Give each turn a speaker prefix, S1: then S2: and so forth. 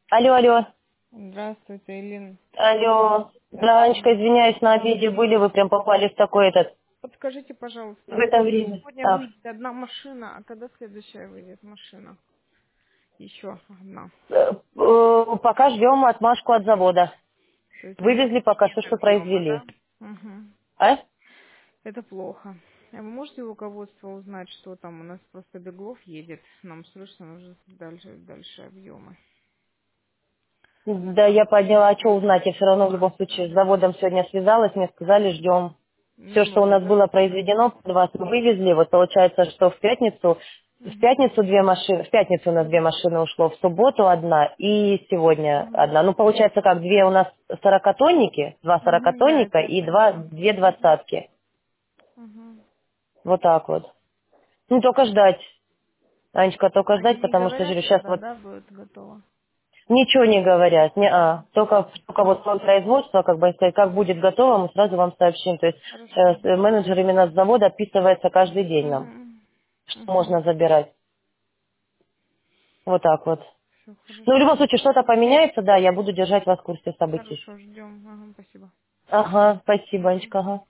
S1: Алло, алло.
S2: Здравствуйте, Элин.
S1: Алло. Да,
S2: Это...
S1: Анечка, извиняюсь, на обеде были, вы прям попали в такой
S2: Подскажите,
S1: в
S2: пожалуйста,
S1: это время.
S2: сегодня
S1: Так,
S2: выйдет одна машина, а когда следующая выйдет машина? Еще одна.
S1: пока ждем отмашку от завода.
S2: То есть у вас
S1: Вывезли пока
S2: нет
S1: все, что
S2: объема, да?
S1: произвели.
S2: Угу.
S1: А?
S2: Это плохо. А вы можете у руководства узнать, что там? У нас просто Беглов едет. Нам срочно нужны дальше объемы.
S1: Да, я подняла, а что узнать, я все равно в любом случае с заводом сегодня связалась, мне сказали, ждем. Все, что у
S2: Немного,
S1: нас
S2: да?
S1: было произведено, под вас мы вывезли, вот получается, что в
S2: Угу.
S1: пятницу две машины, в пятницу у нас две машины ушло, в субботу одна и сегодня
S2: Угу.
S1: одна. Ну, получается как, две у нас сорокатонники, два
S2: Угу, да,
S1: сорокатонника
S2: это я
S1: и
S2: поняла.
S1: две двадцатки.
S2: Угу.
S1: Вот так вот. Ну, только ждать, Анечка, только
S2: Они
S1: ждать,
S2: не
S1: потому что,
S2: говорят,
S1: говорю, сейчас
S2: когда,
S1: вот
S2: да, будет готово?
S1: ничего не говорят, только вот план производства, как бы, если как будет готово, мы сразу вам сообщим. То есть
S2: Хорошо.
S1: менеджер именно с завода отписывается каждый день нам,
S2: Угу.
S1: что
S2: Угу.
S1: можно забирать. Вот так вот.
S2: Все
S1: Ну, в
S2: хорошо.
S1: любом случае, что-то поменяется, да, я буду держать вас в курсе событий.
S2: Хорошо, ждем. Ага, спасибо.
S1: Ага, спасибо,
S2: Мгм.
S1: Анечка, ага.